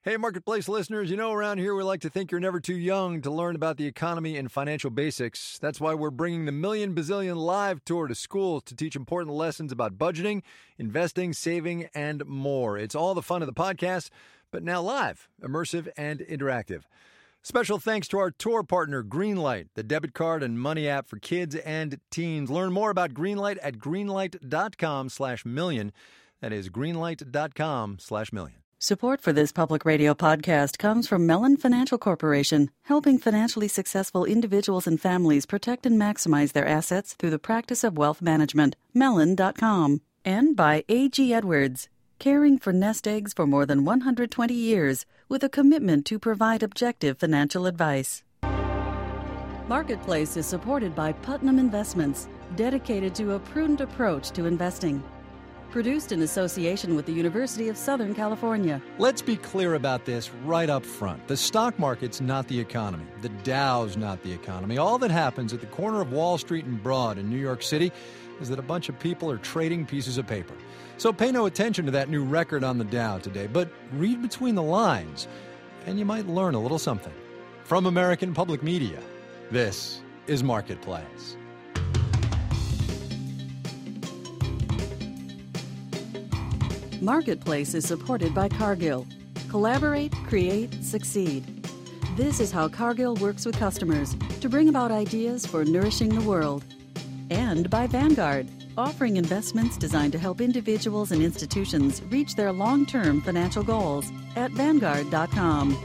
Hey, Marketplace listeners, around here we like to think you're never too young to learn about the economy and financial basics. That's why we're bringing the Million Bazillion Live Tour to schools to teach important lessons about budgeting, investing, saving, and more. It's all the fun of the podcast, but now live, immersive, and interactive. Special thanks to our tour partner, Greenlight, the debit card and money app for kids and teens. Learn more about Greenlight at greenlight.com/million. That is greenlight.com/million. Support for this public radio podcast comes from Mellon Financial Corporation, helping financially successful individuals and families protect and maximize their assets through the practice of wealth management. Mellon.com. And by A.G. Edwards, caring for nest eggs for more than 120 years with a commitment to provide objective financial advice. Marketplace is supported by Putnam Investments, dedicated to a prudent approach to investing. Produced in association with the University of Southern California. Let's be clear about this right up front. The stock market's not the economy. The Dow's not the economy. All that happens at the corner of Wall Street and Broad in New York City is that a bunch of people are trading pieces of paper. So pay no attention to that new record on the Dow today, but read between the lines, and you might learn a little something. From American Public Media, this is Marketplace. Marketplace is supported by Cargill. Collaborate, create, succeed. This is how Cargill works with customers to bring about ideas for nourishing the world. And by Vanguard, offering investments designed to help individuals and institutions reach their long-term financial goals at Vanguard.com.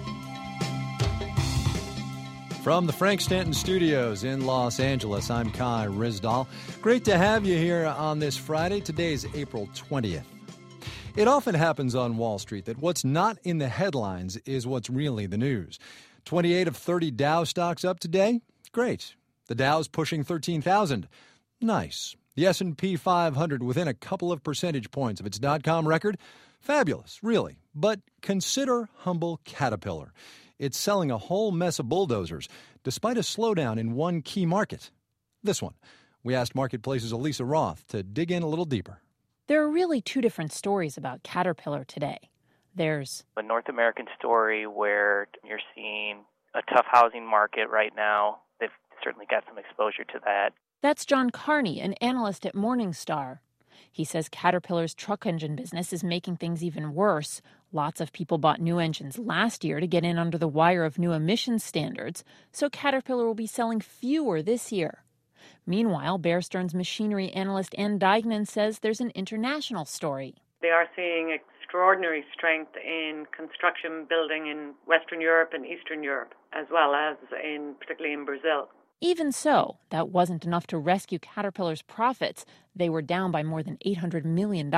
From the Frank Stanton Studios in Los Angeles, I'm Kai Ryssdal. Great to have you here on this Friday. Today is April 20th. It often happens on Wall Street that what's not in the headlines is what's really the news. 28 of 30 Dow stocks up today? Great. The Dow's pushing 13,000. Nice. The S&P 500 within a couple of percentage points of its dot-com record? Fabulous, really. But consider humble Caterpillar. It's selling a whole mess of bulldozers, despite a slowdown in one key market. This one. We asked Marketplace's Elisa Roth to dig in a little deeper. There are really two different stories about Caterpillar today. There's a North American story where you're seeing a tough housing market right now. They've certainly got some exposure to that. That's John Carney, an analyst at Morningstar. He says Caterpillar's truck engine business is making things even worse. Lots of people bought new engines last year to get in under the wire of new emissions standards, so Caterpillar will be selling fewer this year. Meanwhile, Bear Stearns machinery analyst Ann Duignan says there's an international story. They are seeing extraordinary strength in construction building in Western Europe and Eastern Europe, as well as particularly in Brazil. Even so, that wasn't enough to rescue Caterpillar's profits. They were down by more than $800 million.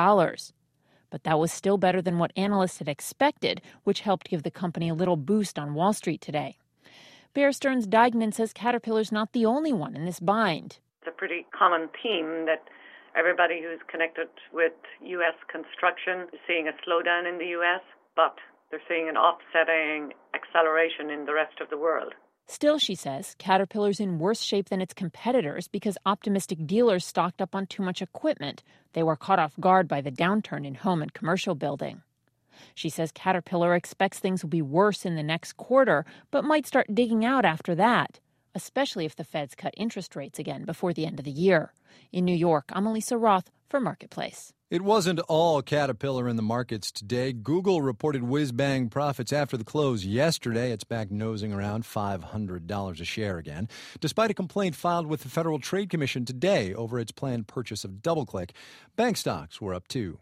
But that was still better than what analysts had expected, which helped give the company a little boost on Wall Street today. Bear Stearns Duignan says Caterpillar's not the only one in this bind. It's a pretty common theme that everybody who's connected with U.S. construction is seeing a slowdown in the U.S., but they're seeing an offsetting acceleration in the rest of the world. Still, she says, Caterpillar's in worse shape than its competitors because optimistic dealers stocked up on too much equipment. They were caught off guard by the downturn in home and commercial building. She says Caterpillar expects things will be worse in the next quarter, but might start digging out after that, especially if the Feds cut interest rates again before the end of the year. In New York, I'm Elisa Roth for Marketplace. It wasn't all Caterpillar in the markets today. Google reported whiz-bang profits after the close yesterday. It's back nosing around $500 a share again, despite a complaint filed with the Federal Trade Commission today over its planned purchase of DoubleClick. Bank stocks were up too.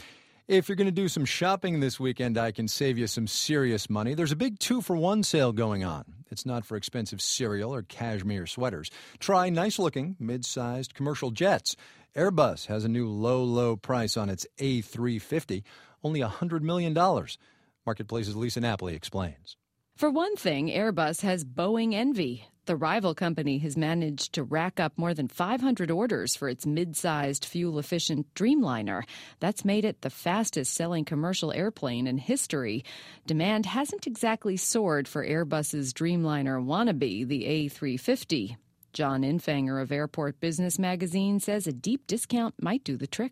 If you're going to do some shopping this weekend, I can save you some serious money. There's a big 2-for-1 sale going on. It's not for expensive cereal or cashmere sweaters. Try nice-looking, mid-sized commercial jets. Airbus has a new low price on its A350, only $100 million. Marketplace's Lisa Napoli explains. For one thing, Airbus has Boeing envy. The rival company has managed to rack up more than 500 orders for its mid-sized, fuel-efficient Dreamliner. That's made it the fastest-selling commercial airplane in history. Demand hasn't exactly soared for Airbus's Dreamliner wannabe, the A350. John Infanger of Airport Business Magazine says a deep discount might do the trick.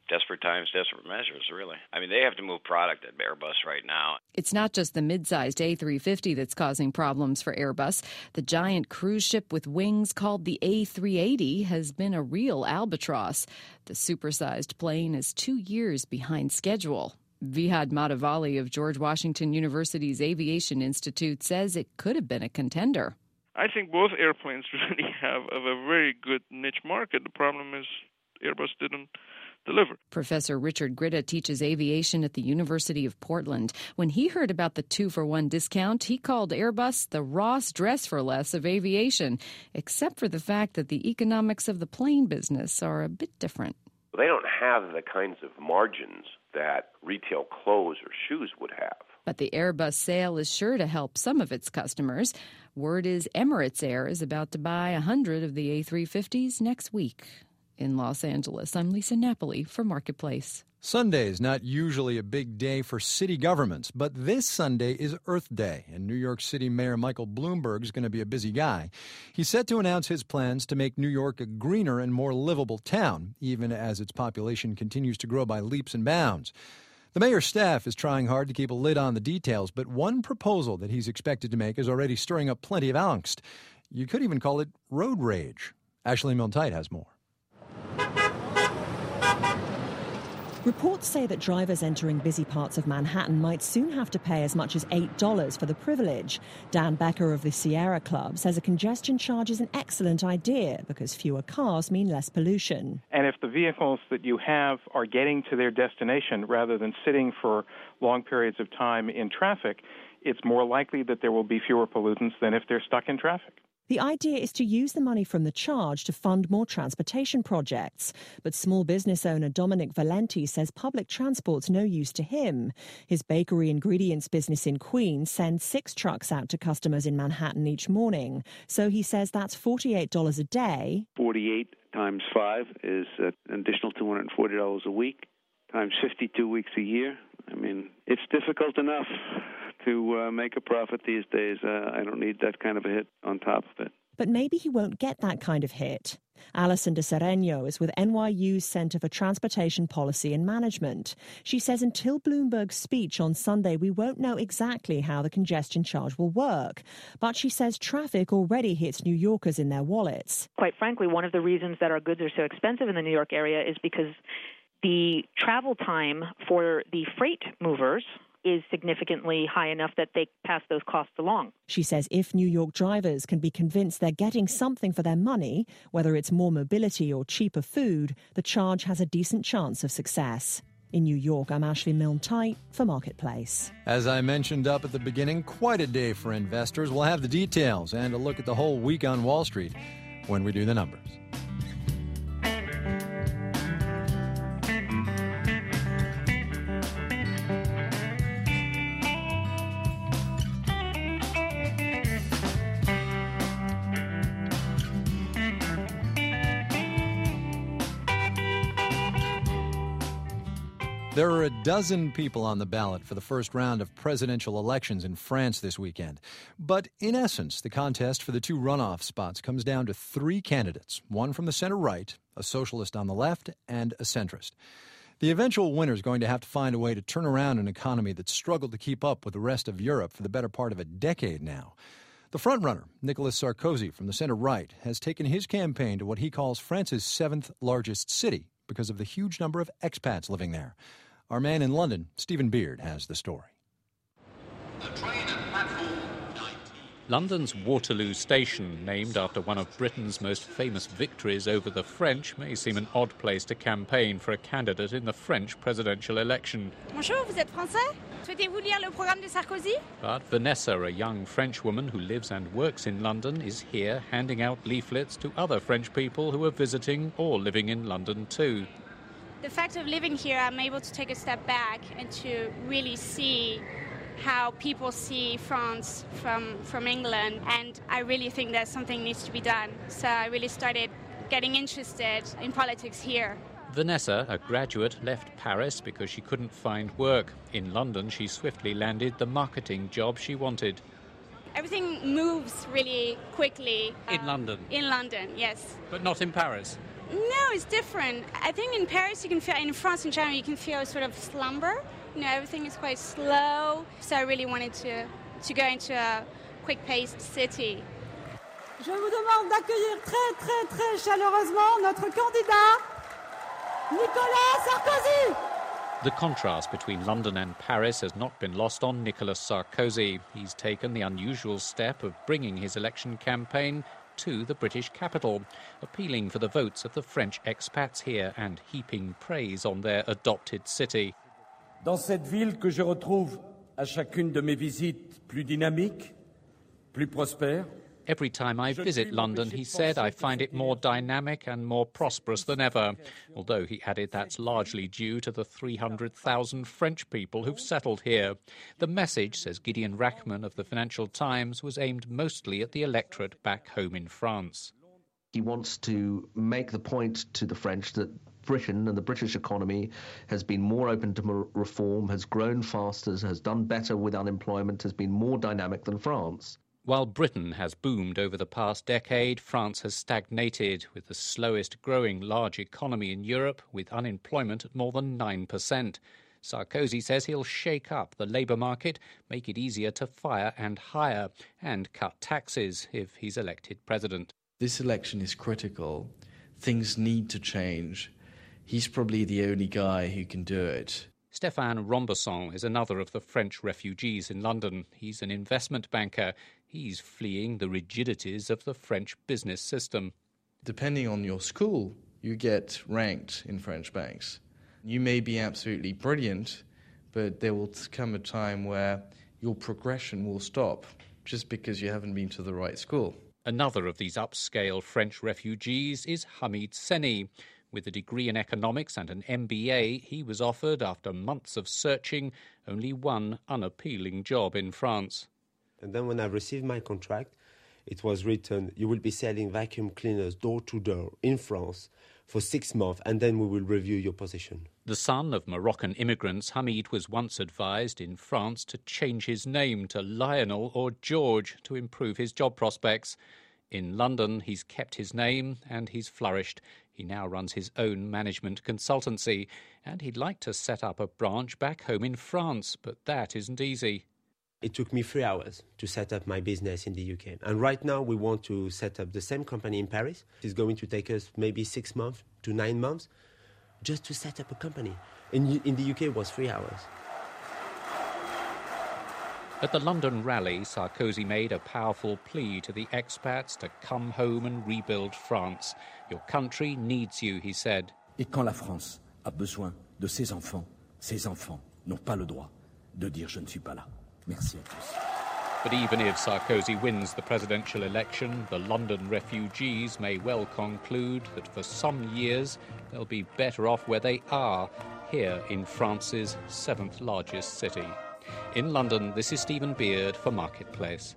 Desperate times, desperate measures, really. I mean, they have to move product at Airbus right now. It's not just the mid-sized A350 that's causing problems for Airbus. The giant cruise ship with wings called the A380 has been a real albatross. The supersized plane is 2 years behind schedule. Vihad Madhavali of George Washington University's Aviation Institute says it could have been a contender. I think both airplanes really have a very good niche market. The problem is Airbus didn't deliver. Professor Richard Gritta teaches aviation at the University of Portland. When he heard about the 2-for-1 discount, he called Airbus the Ross Dress for Less of aviation, except for the fact that the economics of the plane business are a bit different. They don't have the kinds of margins that retail clothes or shoes would have. But the Airbus sale is sure to help some of its customers. Word is Emirates Air is about to buy 100 of the A350s next week. In Los Angeles, I'm Lisa Napoli for Marketplace. Sunday is not usually a big day for city governments, but this Sunday is Earth Day, and New York City Mayor Michael Bloomberg is going to be a busy guy. He's set to announce his plans to make New York a greener and more livable town, even as its population continues to grow by leaps and bounds. The mayor's staff is trying hard to keep a lid on the details, but one proposal that he's expected to make is already stirring up plenty of angst. You could even call it road rage. Ashley Milne-Tyte has more. Reports say that drivers entering busy parts of Manhattan might soon have to pay as much as $8 for the privilege. Dan Becker of the Sierra Club says a congestion charge is an excellent idea because fewer cars mean less pollution. And if the vehicles that you have are getting to their destination rather than sitting for long periods of time in traffic, it's more likely that there will be fewer pollutants than if they're stuck in traffic. The idea is to use the money from the charge to fund more transportation projects. But small business owner Dominic Valenti says public transport's no use to him. His bakery ingredients business in Queens sends 6 trucks out to customers in Manhattan each morning. So he says that's $48 a day. 48 times 5 is an additional $240 a week, times 52 weeks a year. I mean, it's difficult enough to make a profit these days. I don't need that kind of a hit on top of it. But maybe he won't get that kind of hit. Alison de Sereno is with NYU's Center for Transportation Policy and Management. She says until Bloomberg's speech on Sunday, we won't know exactly how the congestion charge will work. But she says traffic already hits New Yorkers in their wallets. Quite frankly, one of the reasons that our goods are so expensive in the New York area is because the travel time for the freight movers is significantly high enough that they pass those costs along. She says if New York drivers can be convinced they're getting something for their money, whether it's more mobility or cheaper food, the charge has a decent chance of success. In New York, I'm Ashley Milne-Tyte for Marketplace. As I mentioned up at the beginning, quite a day for investors. We'll have the details and a look at the whole week on Wall Street when we do the numbers. There are a dozen people on the ballot for the first round of presidential elections in France this weekend. But in essence, the contest for the 2 runoff spots comes down to 3 candidates, one from the center-right, a socialist on the left, and a centrist. The eventual winner is going to have to find a way to turn around an economy that's struggled to keep up with the rest of Europe for the better part of a decade now. The frontrunner, Nicolas Sarkozy from the center-right, has taken his campaign to what he calls France's 7th largest city because of the huge number of expats living there. Our man in London, Stephen Beard, has the story. London's Waterloo Station, named after one of Britain's most famous victories over the French, may seem an odd place to campaign for a candidate in the French presidential election. Bonjour, vous êtes français? Souhaitez-vous lire le programme de Sarkozy? But Vanessa, a young French woman who lives and works in London, is here handing out leaflets to other French people who are visiting or living in London too. The fact of living here, I'm able to take a step back and to really see how people see France from England, and I really think that something needs to be done. So I really started getting interested in politics here. Vanessa, a graduate, left Paris because she couldn't find work. In London, she swiftly landed the marketing job she wanted. Everything moves really quickly. In London? In London, yes. But not in Paris? No, it's different. I think in Paris you can feel, in France in general, you can feel a sort of slumber. You know, everything is quite slow. So I really wanted to go into a quick-paced city. Je vous demande d'accueillir très, très, très chaleureusement notre candidat, Nicolas Sarkozy. The contrast between London and Paris has not been lost on Nicolas Sarkozy. He's taken the unusual step of bringing his election campaign to the British capital, appealing for the votes of the French expats here and heaping praise on their adopted city. Dans cette ville que je retrouve à chacune de mes visites plus dynamique, plus prospère. Every time I visit London, he said, I find it more dynamic and more prosperous than ever, although he added that's largely due to the 300,000 French people who've settled here. The message, says Gideon Rachman of the Financial Times, was aimed mostly at the electorate back home in France. He wants to make the point to the French that Britain and the British economy has been more open to reform, has grown faster, has done better with unemployment, has been more dynamic than France. While Britain has boomed over the past decade, France has stagnated, with the slowest growing large economy in Europe, with unemployment at more than 9%. Sarkozy says he'll shake up the labour market, make it easier to fire and hire, and cut taxes if he's elected president. This election is critical. Things need to change. He's probably the only guy who can do it. Stéphane Rombesson is another of the French refugees in London. He's an investment banker. He's fleeing the rigidities of the French business system. Depending on your school, you get ranked in French banks. You may be absolutely brilliant, but there will come a time where your progression will stop just because you haven't been to the right school. Another of these upscale French refugees is Hamid Seni. With a degree in economics and an MBA, he was offered, after months of searching, only one unappealing job in France. And then when I received my contract, it was written, you will be selling vacuum cleaners door to door in France for 6 months, and then we will review your position. The son of Moroccan immigrants, Hamid was once advised in France to change his name to Lionel or George to improve his job prospects. In London, he's kept his name and he's flourished. He now runs his own management consultancy, and he'd like to set up a branch back home in France, but that isn't easy. It took me 3 hours to set up my business in the UK. And right now we want to set up the same company in Paris. It's going to take us maybe 6 months to 9 months just to set up a company. In the UK it was 3 hours. At the London rally, Sarkozy made a powerful plea to the expats to come home and rebuild France. Your country needs you, he said. Et quand la France a besoin de ses enfants n'ont pas le droit de dire je ne suis pas là. Merci à tous. But even if Sarkozy wins the presidential election, the London refugees may well conclude that for some years they'll be better off where they are, here in France's 7th largest city. In London, this is Stephen Beard for Marketplace.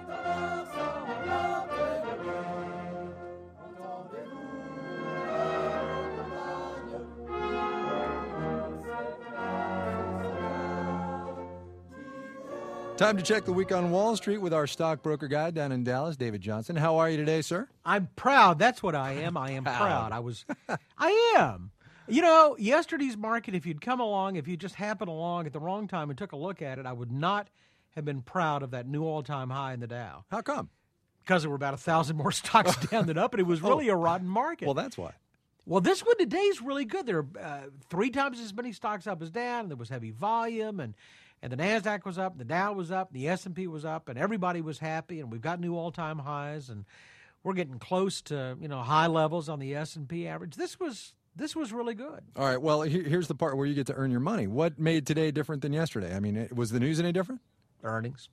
Time to check the week on Wall Street with our stockbroker guy down in Dallas, David Johnson. How are you today, sir? I'm proud. That's what I am. I am proud. I am. You know, yesterday's market, if you'd come along, if you just happened along at the wrong time and took a look at it, I would not have been proud of that new all-time high in the Dow. How come? Because there were about 1,000 more stocks down than up, and it was really a rotten market. Well, that's why. Well, this one today's really good. There are 3 times as many stocks up as down, and there was heavy volume, and the NASDAQ was up, the Dow was up, the S&P was up, and everybody was happy, and we've got new all-time highs, and we're getting close to, high levels on the S&P average. This was really good. All right, well, here's the part where you get to earn your money. What made today different than yesterday? I mean, was the news any different? Earnings.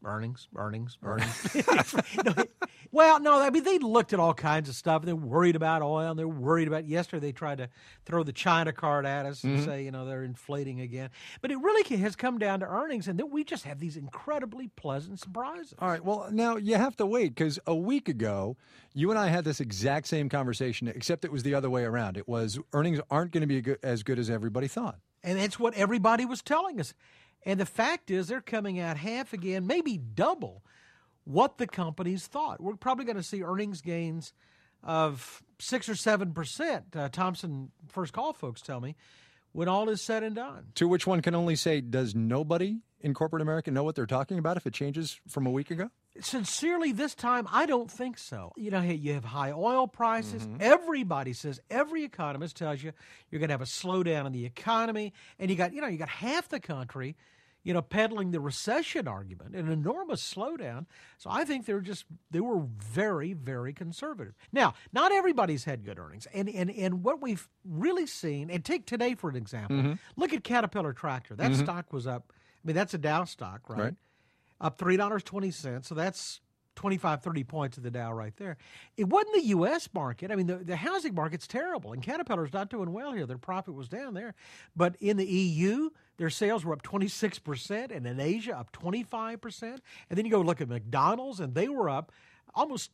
Well, no, I mean, they looked at all kinds of stuff. They're worried about oil, and they're worried about yesterday they tried to throw the China card at us and say, they're inflating again. But it really has come down to earnings, and then we just have these incredibly pleasant surprises. All right, well, now you have to wait, because a week ago, you and I had this exact same conversation, except it was the other way around. It was earnings aren't going to be as good as everybody thought. And that's what everybody was telling us. And the fact is they're coming out half again, maybe double what the companies thought. We're probably going to see earnings gains of 6 or 7%, Thompson First Call folks tell me, when all is said and done. To which one can only say, does nobody in corporate America know what they're talking about if it changes from a week ago? Sincerely, this time, I don't think so. You know, you have high oil prices. Everybody says, every economist tells you you're going to have a slowdown in the economy. And you got half the country, peddling the recession argument, an enormous slowdown. So I think they were very, very conservative. Now, not everybody's had good earnings. And what we've really seen, and take today for an example, look at Caterpillar Tractor. That stock was up. I mean, that's a Dow stock, right? Up $3.20. So that's 25, 30 points of the Dow right there. It wasn't the U.S. market. I mean, the housing market's terrible, and Caterpillar's not doing well here. Their profit was down there. But in the EU, their sales were up 26%, and in Asia, up 25%. And then you go look at McDonald's, and they were up almost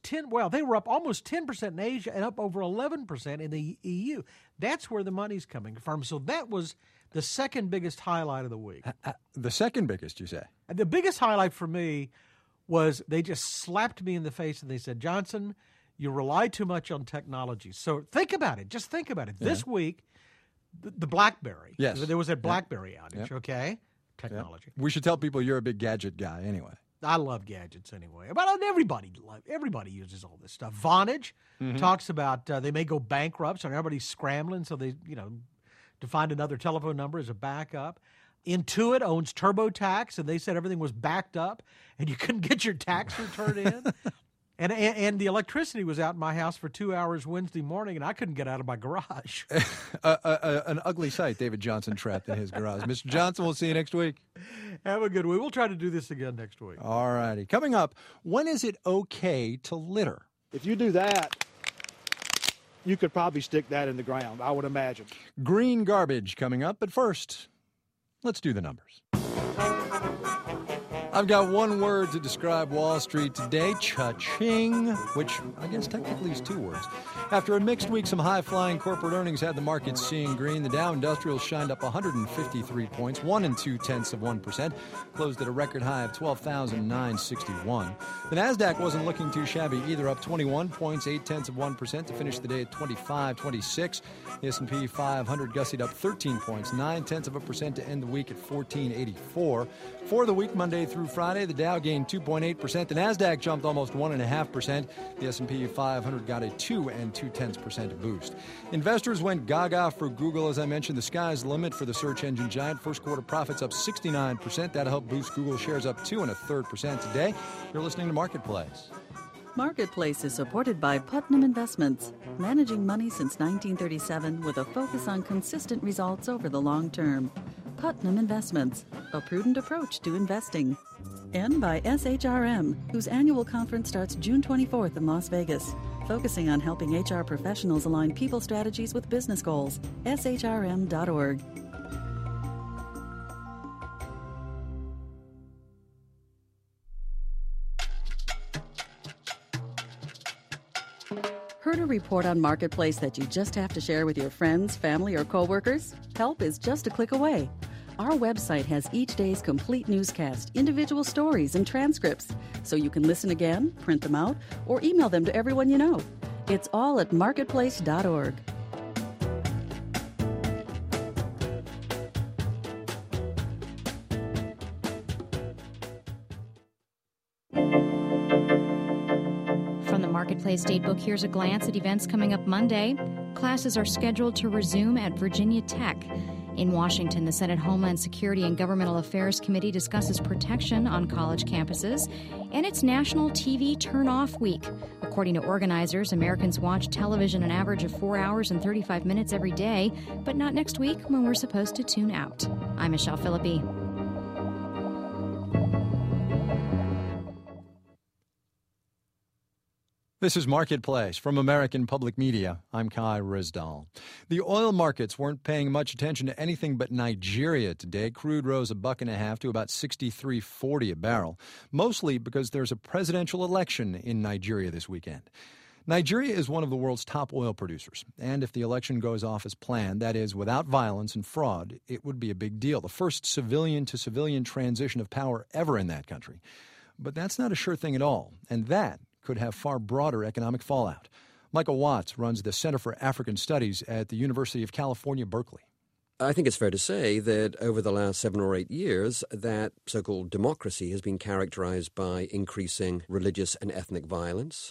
10% in Asia and up over 11% in the EU. That's where the money's coming from. So that was the second biggest highlight of the week. The second biggest, you say? The biggest highlight for me was they just slapped me in the face and they said, Johnson, you rely too much on technology. So think about it. Just think about it. Yeah. This week, the BlackBerry. Yes. There was a BlackBerry outage, okay? Technology. We should tell people you're a big gadget guy anyway. I love gadgets anyway. But everybody uses all this stuff. Vonage talks about they may go bankrupt, so everybody's scrambling. So they, to find another telephone number as a backup. Intuit owns TurboTax, and they said everything was backed up, and you couldn't get your tax return in. And the electricity was out in my house for 2 hours Wednesday morning, and I couldn't get out of my garage. An ugly sight, David Johnson trapped in his garage. Mr. Johnson, we'll see you next week. Have a good week. We'll try to do this again next week. All righty. Coming up, when is it okay to litter? If you do that, you could probably stick that in the ground, I would imagine. Green garbage coming up, but first, let's do the numbers. I've got one word to describe Wall Street today, cha-ching, which I guess technically is two words. After a mixed week, some high-flying corporate earnings had the market seeing green. The Dow Industrial shined up 153 points, 1 2/10%, closed at a record high of 12,961. The Nasdaq wasn't looking too shabby either, up 21 points, 0.8% to finish the day at 2526. The S&P 500 gussied up 13 points, 0.9% to end the week at 1484. For the week, Monday through Friday, the Dow gained 2.8%. The Nasdaq jumped almost 1.5%. The S&P 500 got a 2 2/10% boost. Investors went gaga for Google. As I mentioned, the sky's the limit for the search engine giant. First quarter profits up 69%. That'll help boost Google shares up 2 1/3% today. You're listening to Marketplace. Marketplace is supported by Putnam Investments, managing money since 1937 with a focus on consistent results over the long term. Putnam Investments, a prudent approach to investing. And by SHRM, whose annual conference starts June 24th in Las Vegas, focusing on helping HR professionals align people strategies with business goals. SHRM.org. Heard a report on Marketplace that you just have to share with your friends, family, or coworkers? Help is just a click away. Our website has each day's complete newscast, individual stories, and transcripts, so you can listen again, print them out, or email them to everyone you know. It's all at marketplace.org. From the Marketplace Datebook, here's a glance at events coming up Monday. Classes are scheduled to resume at Virginia Tech. In Washington, the Senate Homeland Security and Governmental Affairs Committee discusses protection on college campuses, and it's National TV Turn-Off Week. According to organizers, Americans watch television an average of 4 hours and 35 minutes every day, but not next week when we're supposed to tune out. I'm Michelle Philippi. This is Marketplace from American Public Media. I'm Kai Rizdal. The oil markets weren't paying much attention to anything but Nigeria today. Crude rose $1.50 to about $63.40 a barrel, mostly because there's a presidential election in Nigeria this weekend. Nigeria is one of the world's top oil producers, and if the election goes off as planned, that is, without violence and fraud, it would be a big deal. The first civilian-to-civilian transition of power ever in that country. But that's not a sure thing at all, and that could have far broader economic fallout. Michael Watts runs the Center for African Studies at the University of California, Berkeley. I think it's fair to say that over the last 7 or 8 years, that so-called democracy has been characterized by increasing religious and ethnic violence,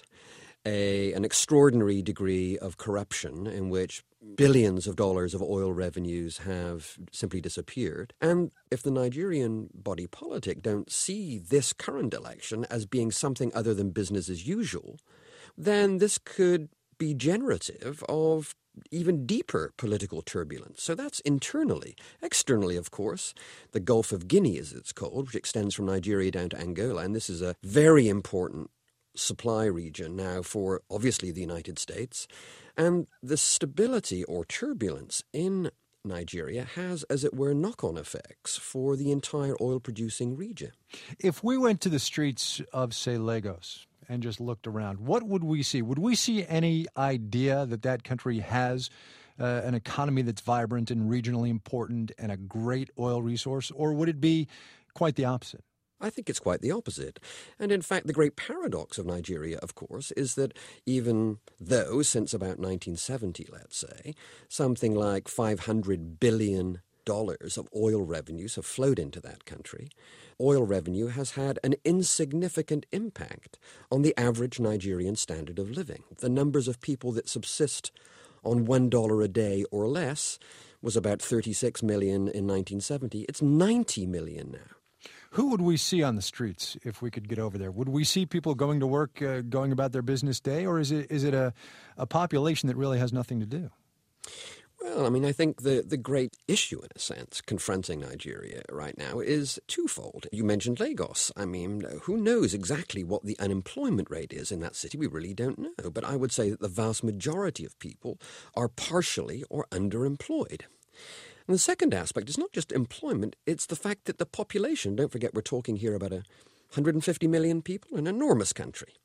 an extraordinary degree of corruption in which billions of dollars of oil revenues have simply disappeared. And if the Nigerian body politic don't see this current election as being something other than business as usual, then this could be generative of even deeper political turbulence. So that's internally. Externally, of course, the Gulf of Guinea, as it's called, which extends from Nigeria down to Angola, and this is a very important supply region now for, obviously, the United States. And the stability or turbulence in Nigeria has, as it were, knock-on effects for the entire oil-producing region. If we went to the streets of, say, Lagos and just looked around, what would we see? Would we see any idea that that country has an economy that's vibrant and regionally important and a great oil resource, or would it be quite the opposite? I think it's quite the opposite. And in fact, the great paradox of Nigeria, of course, is that even though since about 1970, let's say, something like $500 billion of oil revenues have flowed into that country, oil revenue has had an insignificant impact on the average Nigerian standard of living. The numbers of people that subsist on $1 a day or less was about 36 million in 1970. It's 90 million now. Who would we see on the streets if we could get over there? Would we see people going to work, going about their business day, or is it a population that really has nothing to do? Well, I mean, I think the great issue, in a sense, confronting Nigeria right now is twofold. You mentioned Lagos. I mean, who knows exactly what the unemployment rate is in that city? We really don't know. But I would say that the vast majority of people are partially or underemployed. And the second aspect is not just employment, it's the fact that the population, don't forget we're talking here about 150 million people, an enormous country.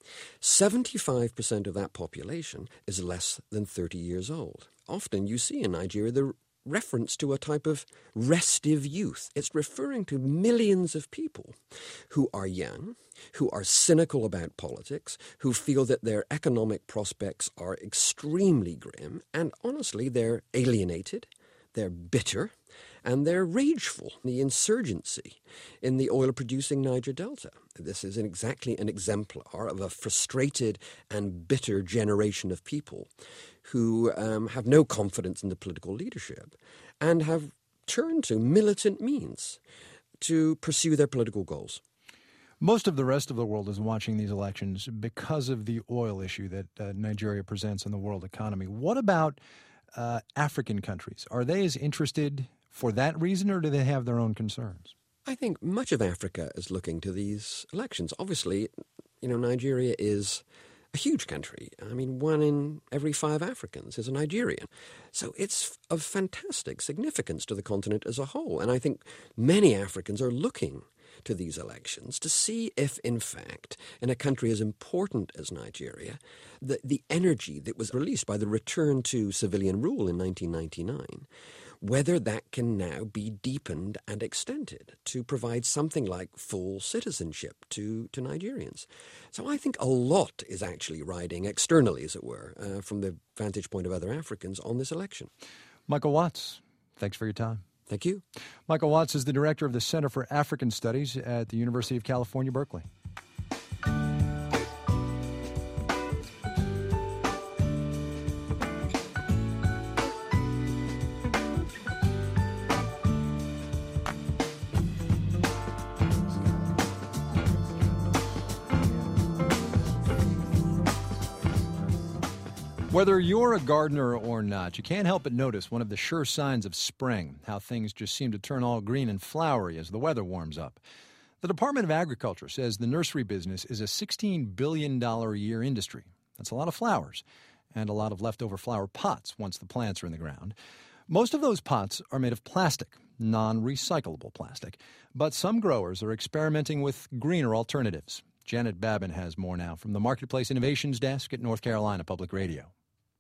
75% of that population is less than 30 years old. Often you see in Nigeria the reference to a type of restive youth. It's referring to millions of people who are young, who are cynical about politics, who feel that their economic prospects are extremely grim, and honestly they're alienated. They're bitter, and they're rageful. The insurgency in the oil-producing Niger Delta. This is exactly an exemplar of a frustrated and bitter generation of people who have no confidence in the political leadership and have turned to militant means to pursue their political goals. Most of the rest of the world is watching these elections because of the oil issue that Nigeria presents in the world economy. What about African countries? Are they as interested for that reason, or do they have their own concerns? I think much of Africa is looking to these elections. Obviously, Nigeria is a huge country. I mean, 1 in every 5 Africans is a Nigerian. So it's of fantastic significance to the continent as a whole. And I think many Africans are looking to these elections to see if, in fact, in a country as important as Nigeria, the energy that was released by the return to civilian rule in 1999, whether that can now be deepened and extended to provide something like full citizenship to Nigerians. So I think a lot is actually riding externally, as it were, from the vantage point of other Africans on this election. Michael Watts, thanks for your time. Thank you. Michael Watts is the director of the Center for African Studies at the University of California, Berkeley. Whether you're a gardener or not, you can't help but notice one of the sure signs of spring, how things just seem to turn all green and flowery as the weather warms up. The Department of Agriculture says the nursery business is a $16 billion a year industry. That's a lot of flowers and a lot of leftover flower pots once the plants are in the ground. Most of those pots are made of plastic, non-recyclable plastic, but some growers are experimenting with greener alternatives. Janet Babin has more now from the Marketplace Innovations Desk at North Carolina Public Radio.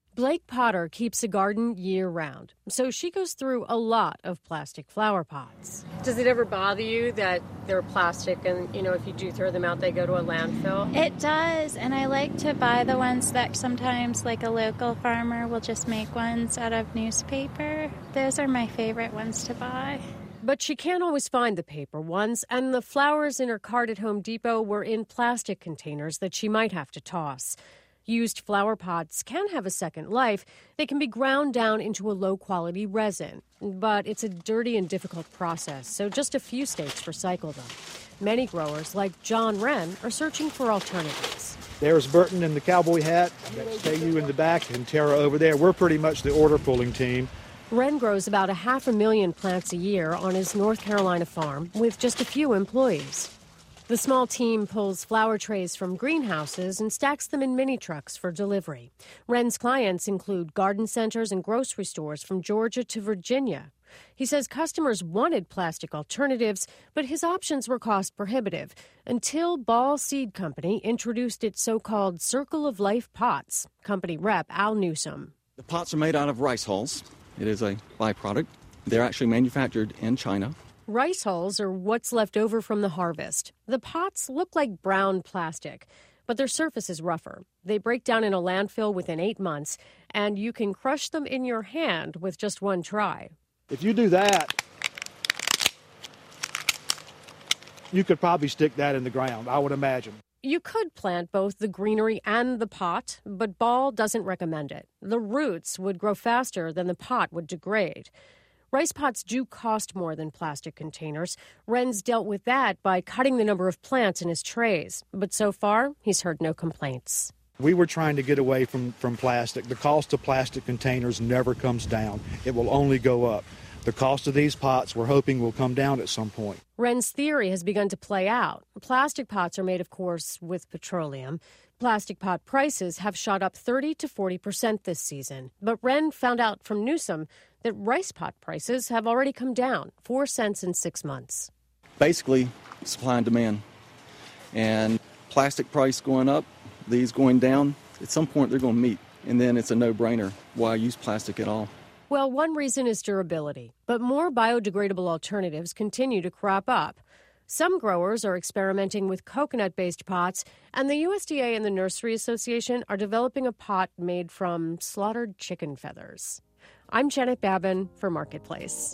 Blake Potter keeps a garden year-round, so she goes through a lot of plastic flower pots. Does it ever bother you that they're plastic and, if you do throw them out, they go to a landfill? It does, and I like to buy the ones that sometimes, like a local farmer, will just make ones out of newspaper. Those are my favorite ones to buy. But she can't always find the paper ones, and the flowers in her cart at Home Depot were in plastic containers that she might have to toss. Used flower pots can have a second life. They can be ground down into a low-quality resin. But it's a dirty and difficult process, so just a few states recycle them. Many growers, like John Wren, are searching for alternatives. There's Burton in the cowboy hat. That's KU in the back, and Tara over there. We're pretty much the order-pulling team. Wren grows about 500,000 plants a year on his North Carolina farm with just a few employees. The small team pulls flower trays from greenhouses and stacks them in mini trucks for delivery. Wren's clients include garden centers and grocery stores from Georgia to Virginia. He says customers wanted plastic alternatives, but his options were cost prohibitive until Ball Seed Company introduced its so-called Circle of Life pots. Company rep Al Newsom. The pots are made out of rice hulls. It is a byproduct. They're actually manufactured in China. Rice hulls are what's left over from the harvest. The pots look like brown plastic, but their surface is rougher. They break down in a landfill within 8 months, and you can crush them in your hand with just one try. If you do that, you could probably stick that in the ground, I would imagine. You could plant both the greenery and the pot, but Ball doesn't recommend it. The roots would grow faster than the pot would degrade. Rice pots do cost more than plastic containers. Wren's dealt with that by cutting the number of plants in his trays. But so far, he's heard no complaints. We were trying to get away from plastic. The cost of plastic containers never comes down. It will only go up. The cost of these pots we're hoping will come down at some point. Wren's theory has begun to play out. Plastic pots are made, of course, with petroleum. Plastic pot prices have shot up 30 to 40% this season. But Wren found out from Newsom that rice pot prices have already come down 4 cents in 6 months. Basically, supply and demand. And plastic price going up, these going down, at some point they're going to meet. And then it's a no-brainer. Why use plastic at all? Well, one reason is durability, but more biodegradable alternatives continue to crop up. Some growers are experimenting with coconut-based pots, and the USDA and the Nursery Association are developing a pot made from slaughtered chicken feathers. I'm Janet Babin for Marketplace.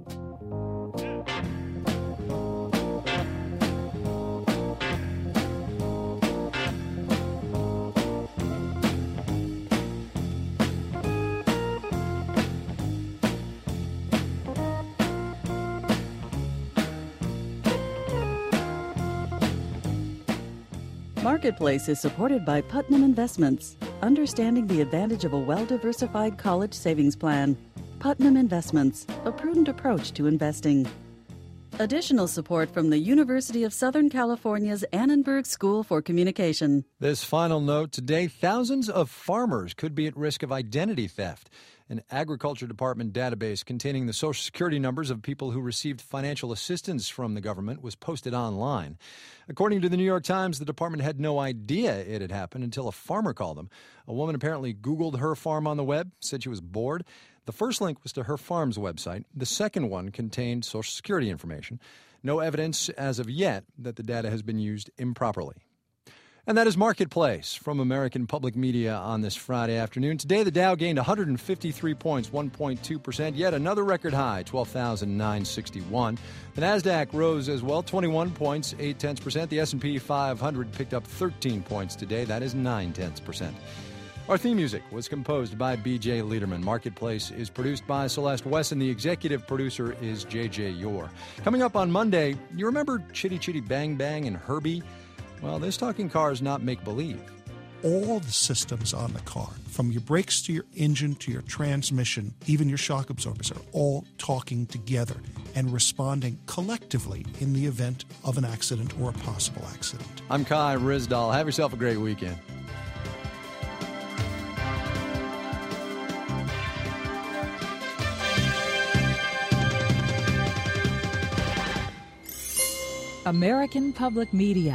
Marketplace is supported by Putnam Investments, understanding the advantage of a well-diversified college savings plan. Putnam Investments, a prudent approach to investing. Additional support from the University of Southern California's Annenberg School for Communication. This final note today, thousands of farmers could be at risk of identity theft. An Agriculture Department database containing the Social Security numbers of people who received financial assistance from the government was posted online. According to the New York Times, the department had no idea it had happened until a farmer called them. A woman apparently Googled her farm on the web, said she was bored. The first link was to her farm's website. The second one contained Social Security information. No evidence as of yet that the data has been used improperly. And that is Marketplace from American Public Media on this Friday afternoon. Today, the Dow gained 153 points, 1.2%, yet another record high, 12,961. The Nasdaq rose as well, 21 points, 0.8%. The S&P 500 picked up 13 points today. That is 0.9%. Our theme music was composed by B.J. Liederman. Marketplace is produced by Celeste Wesson. The executive producer is J.J. Yore. Coming up on Monday, you remember Chitty Chitty Bang Bang and Herbie? Well, this talking car is not make-believe. All the systems on the car, from your brakes to your engine to your transmission, even your shock absorbers, are all talking together and responding collectively in the event of an accident or a possible accident. I'm Kai Ryssdal. Have yourself a great weekend. American Public Media.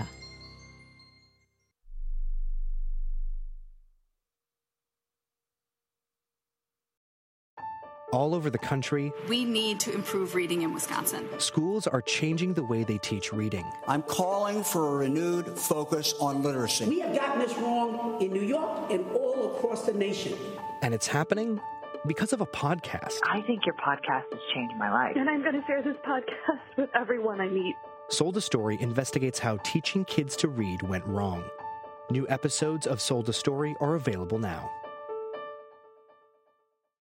all over the country. We need to improve reading in Wisconsin. Schools are changing the way they teach reading. I'm calling for a renewed focus on literacy. We have gotten this wrong in New York and all across the nation. And it's happening because of a podcast. I think your podcast has changed my life. And I'm going to share this podcast with everyone I meet. Sold a Story investigates how teaching kids to read went wrong. New episodes of Sold a Story are available now.